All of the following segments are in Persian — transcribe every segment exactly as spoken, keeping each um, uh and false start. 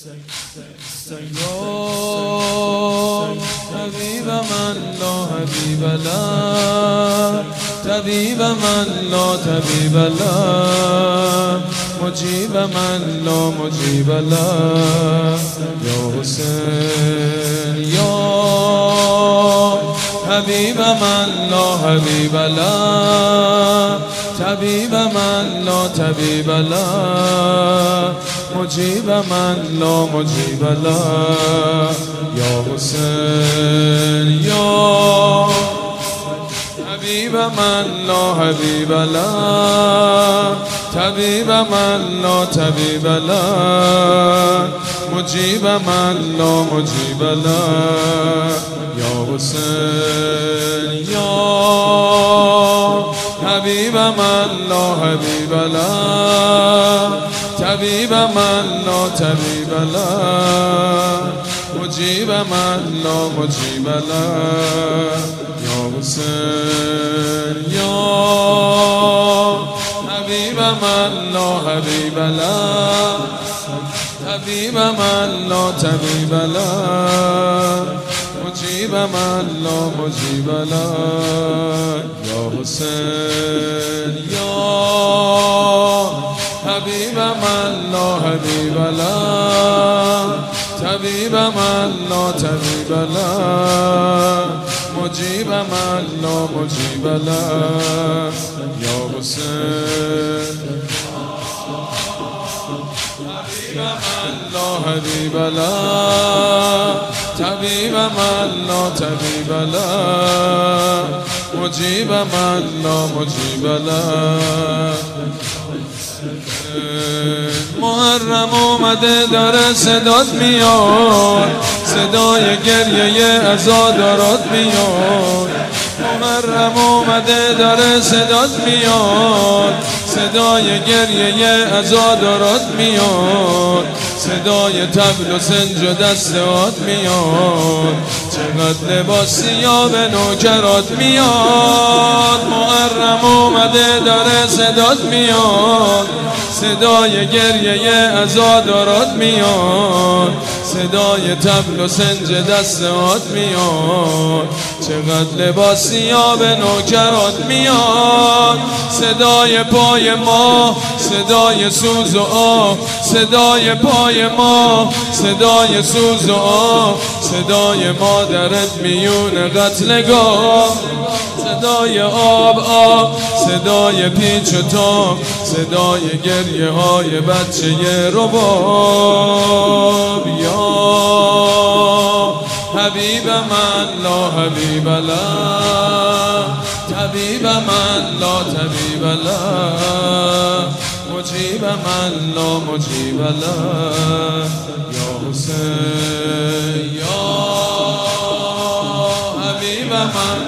حبیب من لا حبیب له، طبیب من لا طبیب له، مجیب من لا مجیب له. یا حسین یا حبیب من لا حبیب له، طبیب من لا طبیب له، مجیب من لا مجیب له. یا حسین یا حبیب من لا حبیب له، طبیب من لا طبیب له، مجیب من لا مجیب له. یا حسین یا حبیب من لا حبیب له، طبیب من لا طبیب له، مجیب من لا مجیب له. یا حسین یا حبیب من لا حبیب له، طبیب من لا طبیب له، مجیب من لا مجیب له. یا حسین یا حبیب من لا حبیب له، طبیب من لا طبیب له، مجیب من لا مجیب له. یا حسین حبیب من لا حبیب له، طبیب من لا طبیب له، مجیب من لا مجیب له. محرم اومده داره صدات میاد، صدای گریه عزادارات میاد. محرم اومده داره صدات میاد، صدای گریه عزادارات میاد، صدای طبل و سنج و دستات میاد. چقدر لباسی ها به نوکرات میاد. محرم اومده داره صدات میاد، صدای گریه عزادارات میاد، صدای طبل و سنج دستات میاد. چقدر لباسی ها به نوکرات میاد. صدای پای ما، صدای سوز و آه، صدای پای ما، صدای سوز و آه، صدای مادرت میون قتلگاه. صدای آب آب، صدای پیچ و تاب، صدای گریه های بچه رباب. یا حبیب من لا حبیب له، طبیب من لا طبیب له، مجیب من لا مجیب له. یا حسین یا حبیب من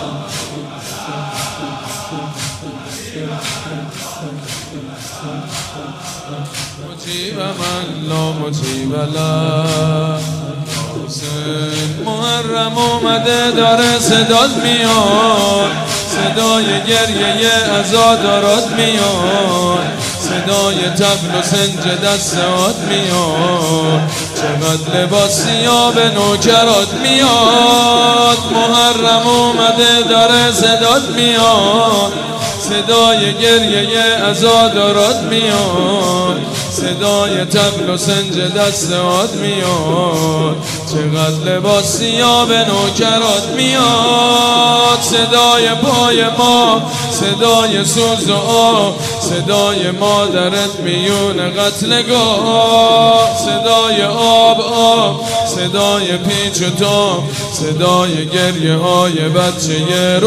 مجیب من لا مجیب له. حسین محرم اومده داره صدات میاد، صدای گریه عزادارات میاد، صدای طبل و سنج دستات میاد. چقدر لباسی ها به نوکرات میاد. محرم اومده داره صدات میاد، صدای گریه عزادارات میاد، صدای طبل و سنج دستات میاد. چقدر لباسی ها به نوکرات میاد. صدای پای ما، صدای سوز و آه، صدای مادرت میون قتلگاه. صدای آب آب، صدای پیچ و تاب، صدای گریه های بچه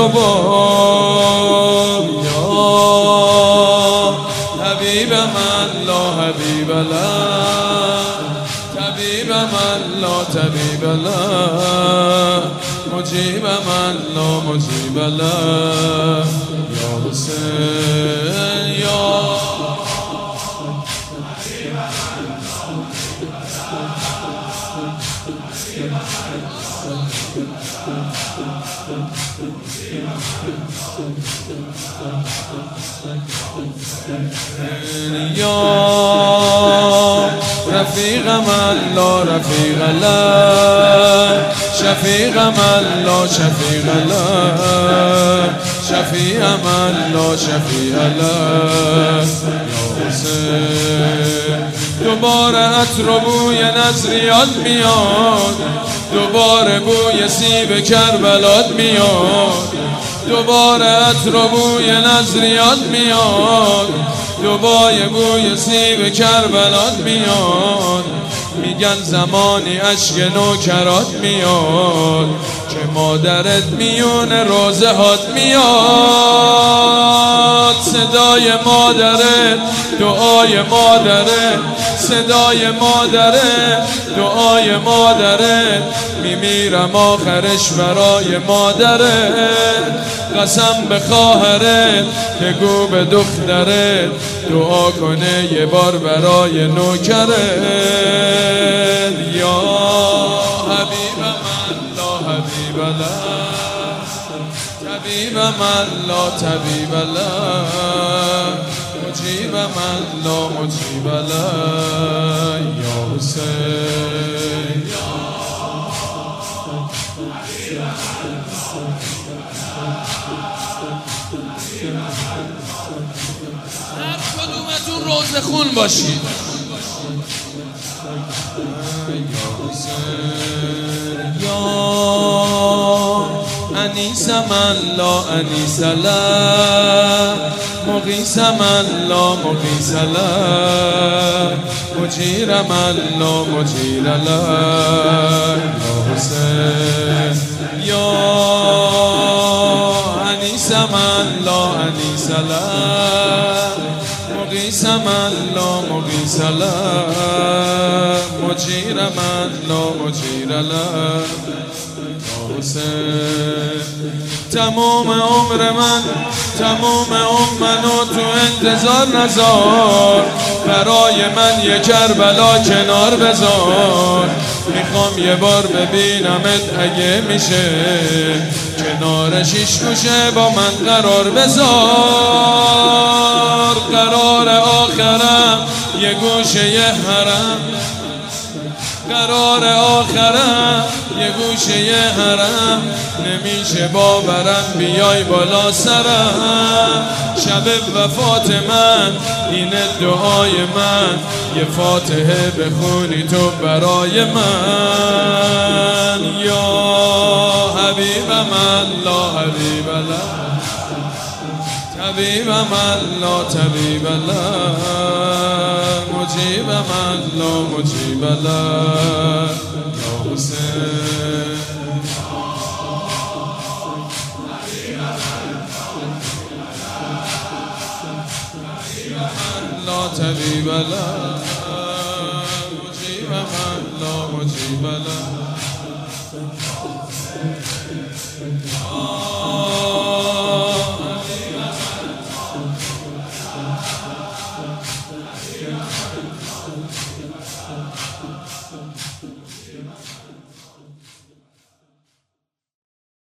رباب. یا حبیب من لا حبیب له، طبیب من لا طبیب له، مجیب من لا مجیب له. یا حسین یا یا رفیقم الله رفیق الله شفیقم الله شفیق الله شفیعم الله شفیع الله یا حسین دوباره عطر و بوی نظریات میاد دوباره بوی سیب کربلات میاد دوباره عطر و بوی نظریات میاد دوباره بوی سیب کربلات میاد میگن زمانی اشک نوکرات میاد که مادرت میون روزه هات میاد صدای مادرت دعای مادرت صدای مادرت دعای مادرت میمیرم آخرش برای مادرت قسم به خواهرت بگو به دخترت دعا کنه یه بار برای نوکرت یا حبیبم الله حبیب الله طبیبم الله طبیب الله مجیبم الله مجیب الله یا حسین هر کدومتون روزه خون باشید یا انیسم الله انیس الله مغیثم الله مغیث الله مجیرم الله مجیر الله یا حسین یا انیسم الله انیس الله مغیثم الله مغیث الله مجیرم الله مجیر الله حسین تمام عمر من تمام عمر منو تو انتظار نذار برای من یه کربلا کنار بذار میخوام یه بار ببینمت اگه میشه کنار شیش گوشه با من قرار بذار قرار آخرم یه گوشه یه حرم قرار آخرم یه گوشه یه حرم نمیشه باورم بیای بالا سرم شب وفات من اینه دعای من یه فاتحه بخونی تو برای من یا حبیبم الله حبیب الله طبیبم الله طبیب الله مجیبم الله مجیب الله یا حسین الله طبیب الله مجیبم الله مجیب الله